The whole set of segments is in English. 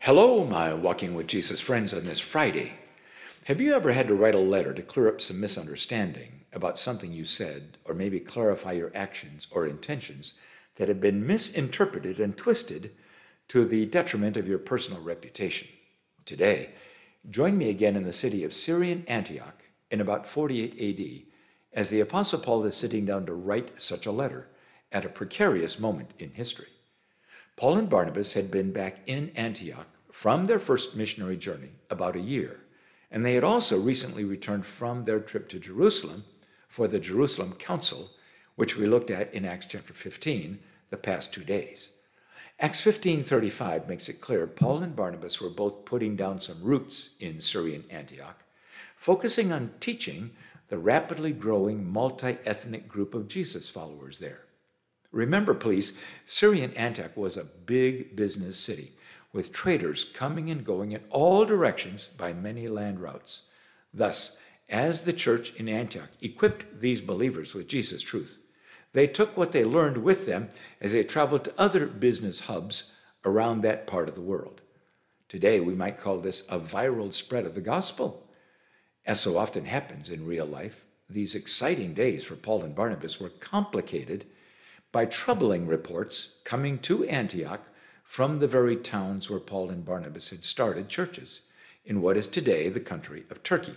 Hello, my Walking with Jesus friends on this Friday. Have you ever had to write a letter to clear up some misunderstanding about something you said, or maybe clarify your actions or intentions that have been misinterpreted and twisted to the detriment of your personal reputation? Today, join me again in the city of Syrian Antioch in about 48 AD as the Apostle Paul is sitting down to write such a letter at a precarious moment in history. Paul and Barnabas had been back in Antioch from their first missionary journey about a year, and they had also recently returned from their trip to Jerusalem for the Jerusalem Council, which we looked at in Acts chapter 15 the past 2 days. Acts 15:35 makes it clear Paul and Barnabas were both putting down some roots in Syrian Antioch, focusing on teaching the rapidly growing multi-ethnic group of Jesus followers there. Remember, please, Syrian Antioch was a big business city with traders coming and going in all directions by many land routes. Thus, as the church in Antioch equipped these believers with Jesus' truth, they took what they learned with them as they traveled to other business hubs around that part of the world. Today, we might call this a viral spread of the gospel. As so often happens in real life, these exciting days for Paul and Barnabas were complicated by troubling reports coming to Antioch from the very towns where Paul and Barnabas had started churches in what is today the country of Turkey.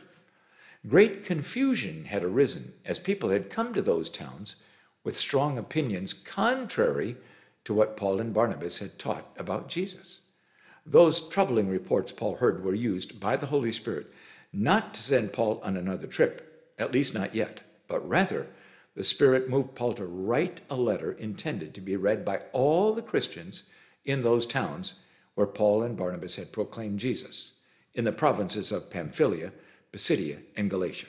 Great confusion had arisen as people had come to those towns with strong opinions contrary to what Paul and Barnabas had taught about Jesus. Those troubling reports Paul heard were used by the Holy Spirit not to send Paul on another trip, at least not yet, but rather the Spirit moved Paul to write a letter intended to be read by all the Christians in those towns where Paul and Barnabas had proclaimed Jesus, in the provinces of Pamphylia, Pisidia, and Galatia.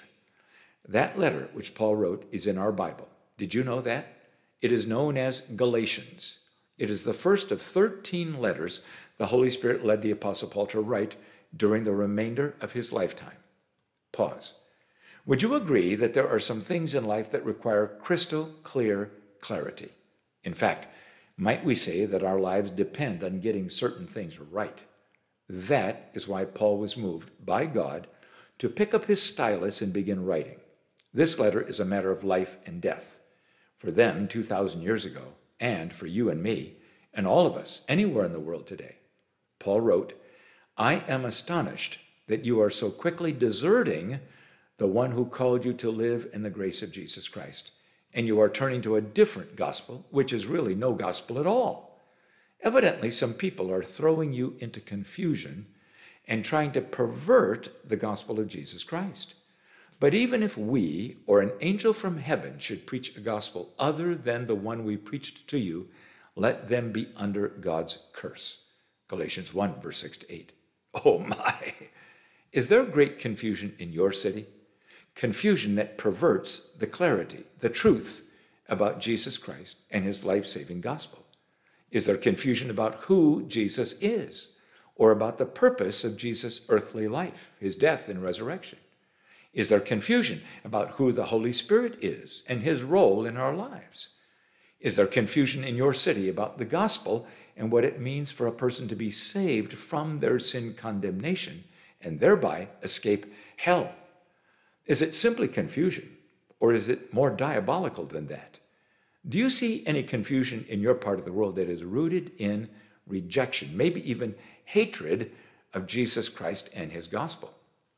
That letter which Paul wrote is in our Bible. Did you know that? It is known as Galatians. It is the first of 13 letters the Holy Spirit led the Apostle Paul to write during the remainder of his lifetime. Pause. Would you agree that there are some things in life that require crystal clear clarity? In fact, might we say that our lives depend on getting certain things right? That is why Paul was moved by God to pick up his stylus and begin writing. This letter is a matter of life and death. For them 2,000 years ago, and for you and me, and all of us anywhere in the world today. Paul wrote, "I am astonished that you are so quickly deserting the one who called you to live in the grace of Jesus Christ, and you are turning to a different gospel, which is really no gospel at all. Evidently, some people are throwing you into confusion and trying to pervert the gospel of Jesus Christ. But even if we or an angel from heaven should preach a gospel other than the one we preached to you, let them be under God's curse." Galatians 1, verse 6 to 8. Oh my! Is there great confusion in your city? Confusion that perverts the clarity, the truth about Jesus Christ and his life-saving gospel? Is there confusion about who Jesus is, or about the purpose of Jesus' earthly life, his death and resurrection? Is there confusion about who the Holy Spirit is and his role in our lives? Is there confusion in your city about the gospel and what it means for a person to be saved from their sin condemnation and thereby escape hell? Is it simply confusion, or is it more diabolical than that? Do you see any confusion in your part of the world that is rooted in rejection, maybe even hatred of Jesus Christ and his gospel?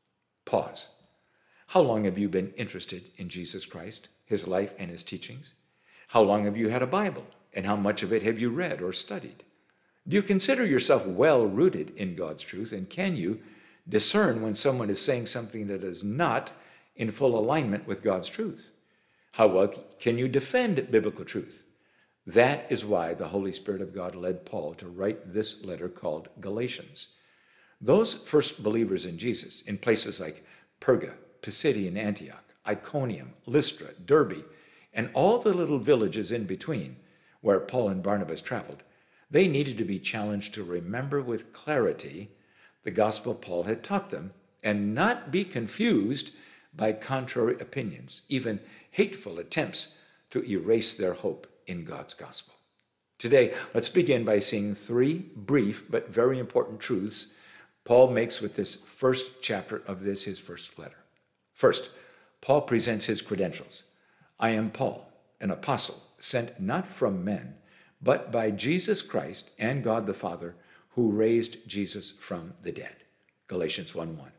Pause. How long have you been interested in Jesus Christ, his life, and his teachings? How long have you had a Bible, and how much of it have you read or studied? Do you consider yourself well rooted in God's truth, and can you discern when someone is saying something that is not in full alignment with God's truth? How well can you defend biblical truth? That is why the Holy Spirit of God led Paul to write this letter called Galatians. Those first believers in Jesus in places like Perga, Pisidian Antioch, Iconium, Lystra, Derbe, and all the little villages in between where Paul and Barnabas traveled, they needed to be challenged to remember with clarity the gospel Paul had taught them and not be confused by contrary opinions, even hateful attempts to erase their hope in God's gospel. Today, let's begin by seeing three brief but very important truths Paul makes with this first chapter of his first letter. First, Paul presents his credentials. I am Paul, an apostle, sent not from men, but by Jesus Christ and God the Father, who raised Jesus from the dead. Galatians 1:1.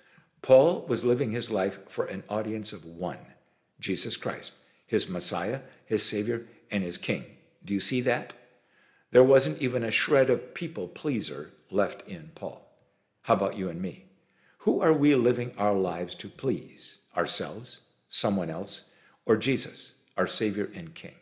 Paul was living his life for an audience of one, Jesus Christ, his Messiah, his Savior, and his King. Do you see that? There wasn't even a shred of people pleaser left in Paul. How about you and me? Who are we living our lives to please? Ourselves, someone else, or Jesus, our Savior and King?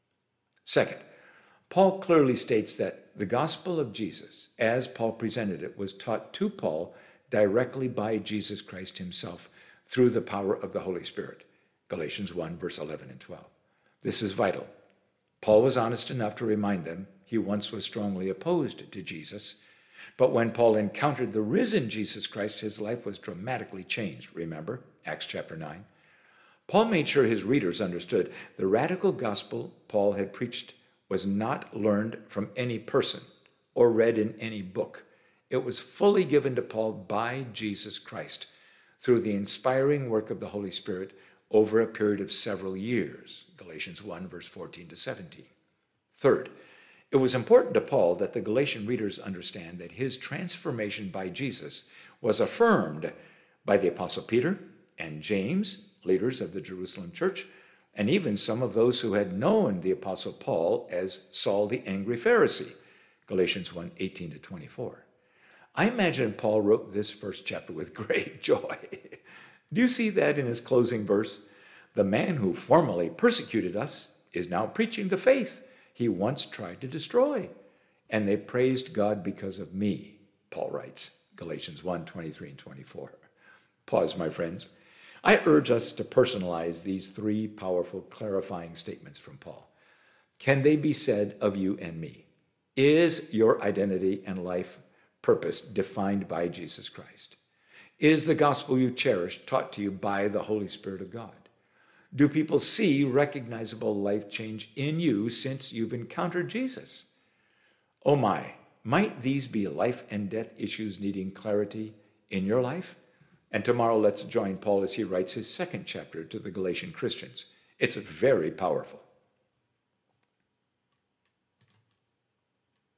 Second, Paul clearly states that the gospel of Jesus, as Paul presented it, was taught to Paul directly by Jesus Christ himself through the power of the Holy Spirit. Galatians 1, verse 11 and 12. This is vital. Paul was honest enough to remind them he once was strongly opposed to Jesus, but when Paul encountered the risen Jesus Christ, his life was dramatically changed. Remember, Acts chapter 9. Paul made sure his readers understood the radical gospel Paul had preached was not learned from any person or read in any book. It was fully given to Paul by Jesus Christ through the inspiring work of the Holy Spirit over a period of several years. Galatians 1, verse 14 to 17. Third, it was important to Paul that the Galatian readers understand that his transformation by Jesus was affirmed by the Apostle Peter and James, leaders of the Jerusalem church, and even some of those who had known the Apostle Paul as Saul the angry Pharisee. Galatians 1, 18 to 24. I imagine Paul wrote this first chapter with great joy. Do you see that in his closing verse? The man who formerly persecuted us is now preaching the faith he once tried to destroy. And they praised God because of me, Paul writes, Galatians 1, 23 and 24. Pause, my friends. I urge us to personalize these three powerful clarifying statements from Paul. Can they be said of you and me? Is your identity and life purpose defined by Jesus Christ? Is the gospel you cherish taught to you by the Holy Spirit of God? Do people see recognizable life change in you since you've encountered Jesus? Oh my, might these be life and death issues needing clarity in your life? And tomorrow let's join Paul as he writes his second chapter to the Galatian Christians. It's very powerful.